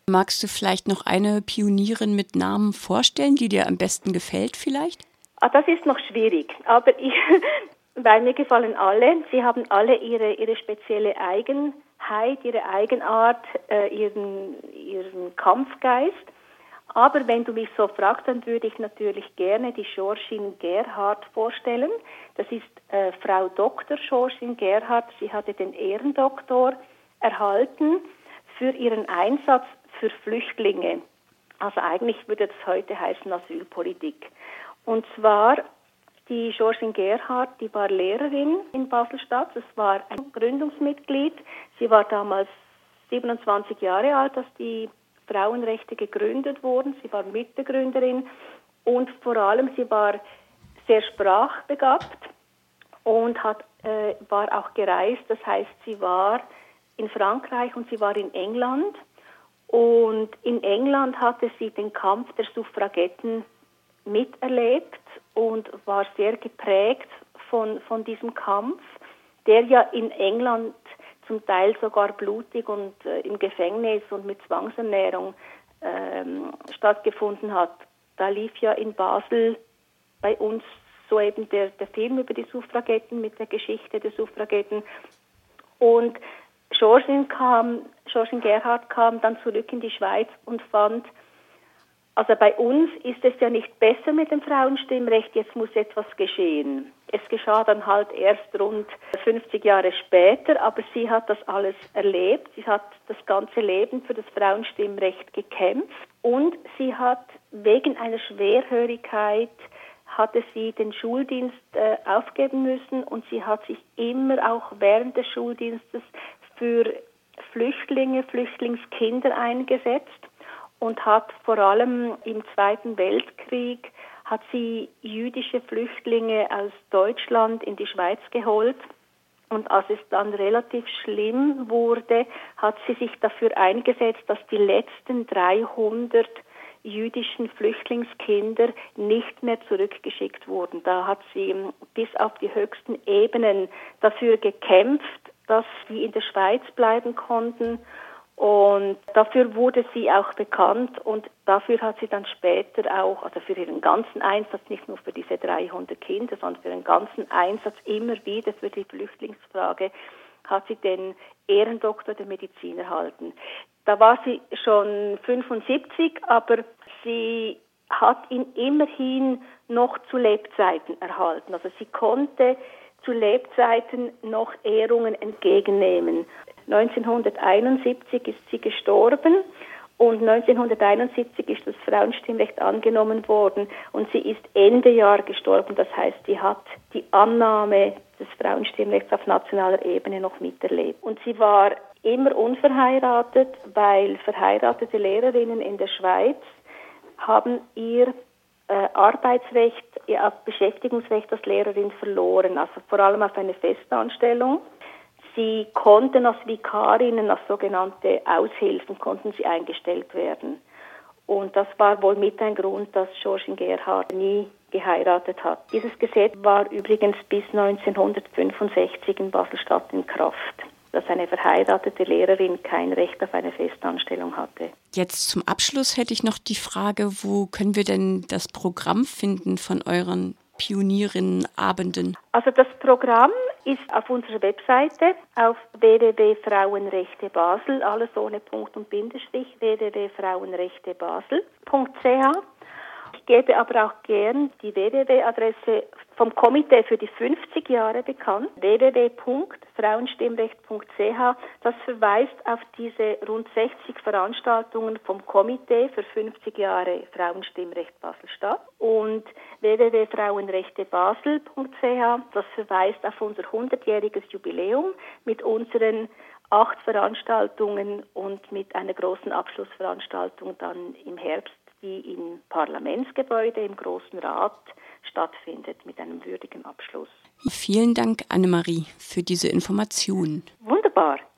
Magst du vielleicht noch eine Pionierin mit Namen vorstellen, die dir am besten gefällt vielleicht? Das ist noch schwierig, aber weil mir gefallen alle. Sie haben alle ihre spezielle Eigenheit, ihre Eigenart, ihren Kampfgeist. Aber wenn du mich so fragst, dann würde ich natürlich gerne die Georgine Gerhardt vorstellen. Das ist Frau Dr. Georgine Gerhardt. Sie hatte den Ehrendoktor erhalten für ihren Einsatz für Flüchtlinge. Also eigentlich würde das heute heißen Asylpolitik. Und zwar die Georgine Gerhardt, die war Lehrerin in Basel-Stadt. Das war ein Gründungsmitglied. Sie war damals 27 Jahre alt, als die Frauenrechte gegründet wurden. Sie war Mitbegründerin und vor allem sie war sehr sprachbegabt und war auch gereist. Das heißt, sie war in Frankreich und sie war in England. Und in England hatte sie den Kampf der Suffragetten miterlebt und war sehr geprägt von diesem Kampf, der ja in England zum Teil sogar blutig und im Gefängnis und mit Zwangsernährung stattgefunden hat. Da lief ja in Basel bei uns so eben der Film über die Suffragetten mit der Geschichte der Suffragetten. Und Georgine Gerhardt kam dann zurück in die Schweiz und fand, also bei uns ist es ja nicht besser mit dem Frauenstimmrecht, jetzt muss etwas geschehen. Es geschah dann halt erst rund 50 Jahre später, aber sie hat das alles erlebt. Sie hat das ganze Leben für das Frauenstimmrecht gekämpft und sie hat wegen einer Schwerhörigkeit hatte sie den Schuldienst aufgeben müssen und sie hat sich immer auch während des Schuldienstes für Flüchtlinge, Flüchtlingskinder eingesetzt und hat vor allem im Zweiten Weltkrieg hat sie jüdische Flüchtlinge aus Deutschland in die Schweiz geholt. Und als es dann relativ schlimm wurde, hat sie sich dafür eingesetzt, dass die letzten 300 jüdischen Flüchtlingskinder nicht mehr zurückgeschickt wurden. Da hat sie bis auf die höchsten Ebenen dafür gekämpft, dass sie in der Schweiz bleiben konnten. Und dafür wurde sie auch bekannt und dafür hat sie dann später auch, also für ihren ganzen Einsatz, nicht nur für diese 300 Kinder, sondern für den ganzen Einsatz immer wieder für die Flüchtlingsfrage, hat sie den Ehrendoktor der Medizin erhalten. Da war sie schon 75, aber sie hat ihn immerhin noch zu Lebzeiten erhalten. Also sie konnte zu Lebzeiten noch Ehrungen entgegennehmen. 1971 ist sie gestorben und 1971 ist das Frauenstimmrecht angenommen worden und sie ist Ende Jahr gestorben. Das heißt, sie hat die Annahme des Frauenstimmrechts auf nationaler Ebene noch miterlebt. Und sie war immer unverheiratet, weil verheiratete Lehrerinnen in der Schweiz haben ihr Arbeitsrecht, ihr Beschäftigungsrecht als Lehrerin verloren, also vor allem auf eine Festanstellung. Sie konnten als Vikarinnen, als sogenannte Aushilfen, konnten sie eingestellt werden. Und das war wohl mit ein Grund, dass Georgine Gerhardt nie geheiratet hat. Dieses Gesetz war übrigens bis 1965 in Basel-Stadt in Kraft, dass eine verheiratete Lehrerin kein Recht auf eine Festanstellung hatte. Jetzt zum Abschluss hätte ich noch die Frage, wo können wir denn das Programm finden von euren Pionierinnenabenden? Also das Programm ist auf unserer Webseite auf www.frauenrechtebasel, alles ohne Punkt und Bindestrich, www.frauenrechtebasel.ch. Ich gebe aber auch gern die www-Adresse vom Komitee für die 50 Jahre bekannt, www.frauenstimmrecht.ch. Das verweist auf diese rund 60 Veranstaltungen vom Komitee für 50 Jahre Frauenstimmrecht Basel-Stadt und www.frauenrechtebasel.ch. Das verweist auf unser 100-jähriges Jubiläum mit unseren 8 Veranstaltungen und mit einer großen Abschlussveranstaltung dann im Herbst, die im Parlamentsgebäude im Großen Rat stattfindet mit einem würdigen Abschluss. Vielen Dank, Annemarie, für diese Informationen. Wunderbar.